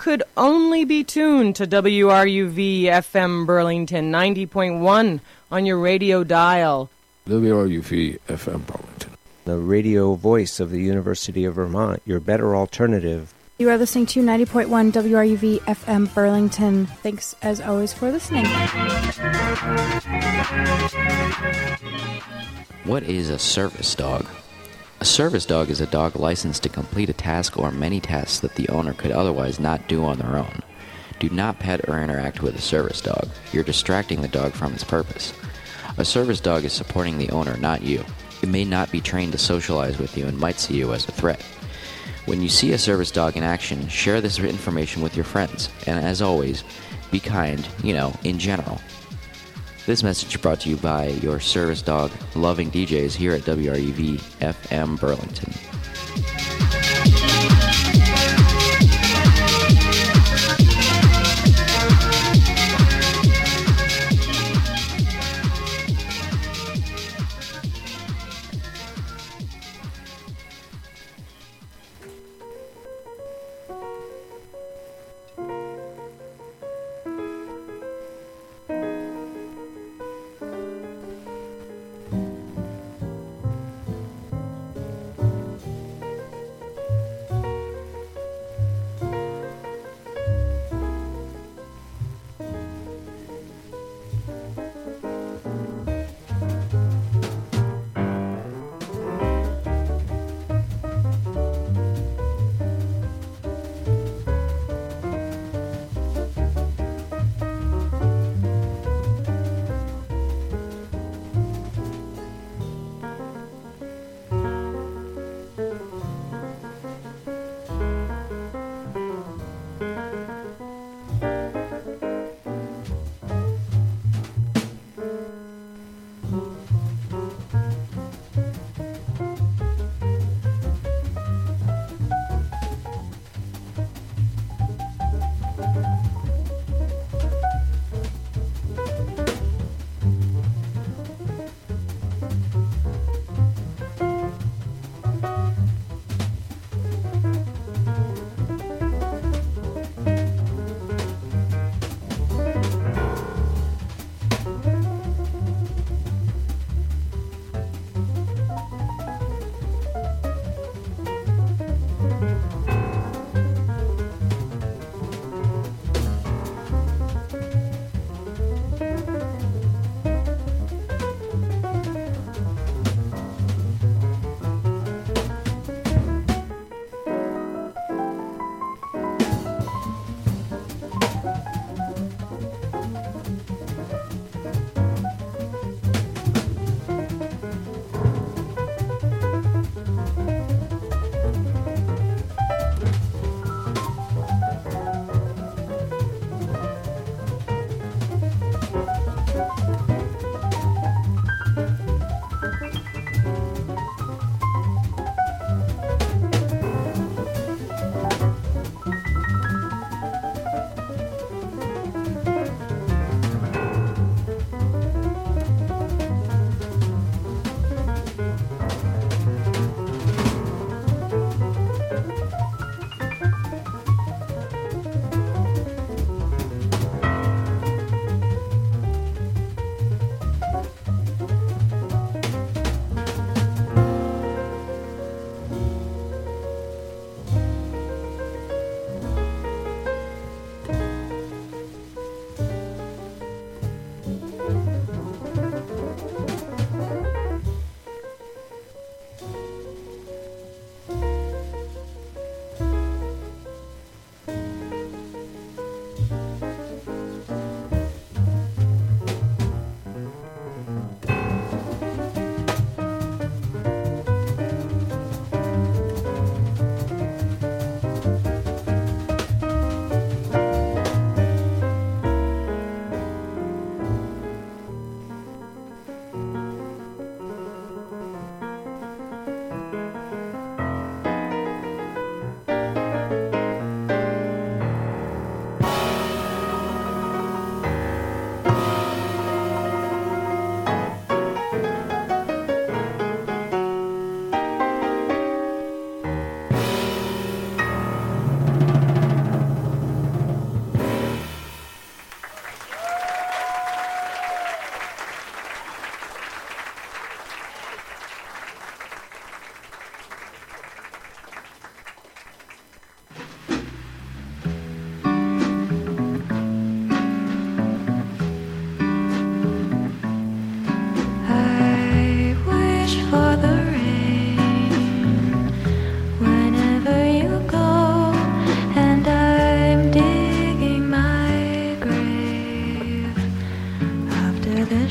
could only be tuned to WRUV FM Burlington 90.1 on your radio dial. WRUV FM Burlington, the radio voice of the University of Vermont, your better alternative. You are listening to 90.1 WRUV FM Burlington. Thanks, as always, for listening. What is a service dog? A service dog is a dog licensed to complete a task or many tasks that the owner could otherwise not do on their own. Do not pet or interact with a service dog. You're distracting the dog from its purpose. A service dog is supporting the owner, not you. It may not be trained to socialize with you and might see you as a threat. When you see a service dog in action, share this information with your friends. And as always, be kind, in general. This message brought to you by your service dog loving DJs here at WRUV FM Burlington.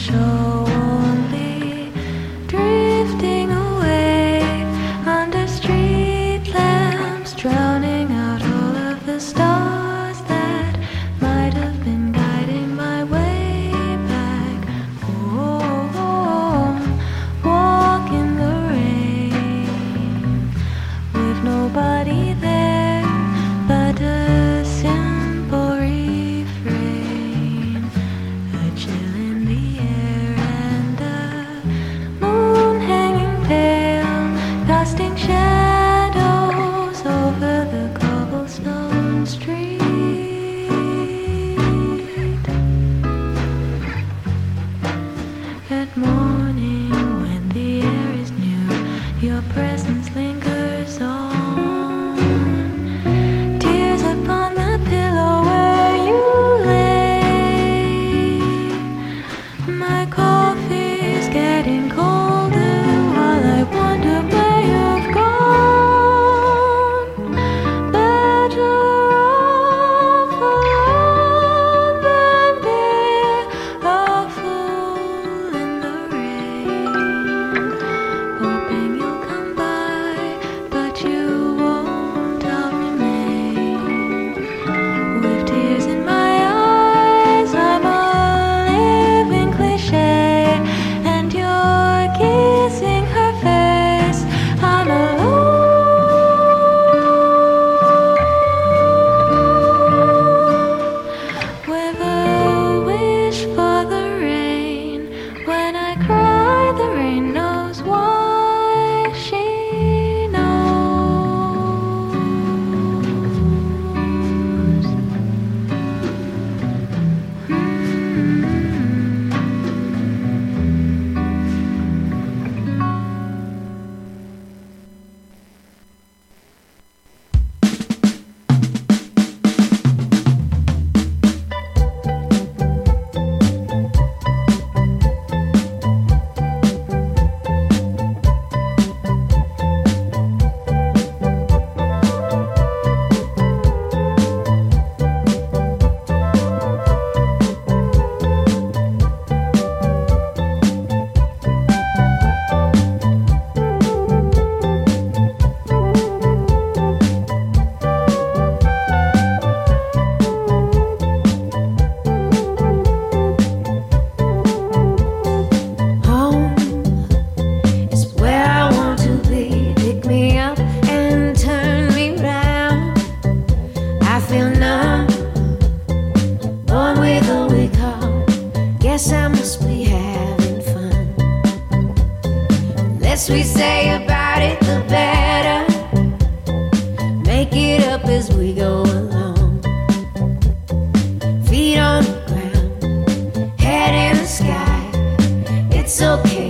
show only drifting away under street lamps, drowning out all of the stars that might have been guiding my way back home. Walk in the rain with nobody there but a simple refrain, a chill in the air and the moon hanging pale, casting shadows over the cobblestone street. At morning when the air is new, your presence lingers on. Tears upon the pillow where you lay. My coffee's getting colder while I wonder where you've gone. Better off alone than there, a fool in the rain, hoping you'll come by, but you won't. I'll remain with tears in my eyes. I'm a living cliche, and you're kissing her face. I'm alone with a wish for the rain. When I cry, the rain knows why. She knows. Home is where I want to be. Pick me up and turn me round. I feel numb, born with a weak heart. Guess I must be having fun. The less we say about it, the better. Make it up as we go along. Feet on the ground, head in the sky. It's okay.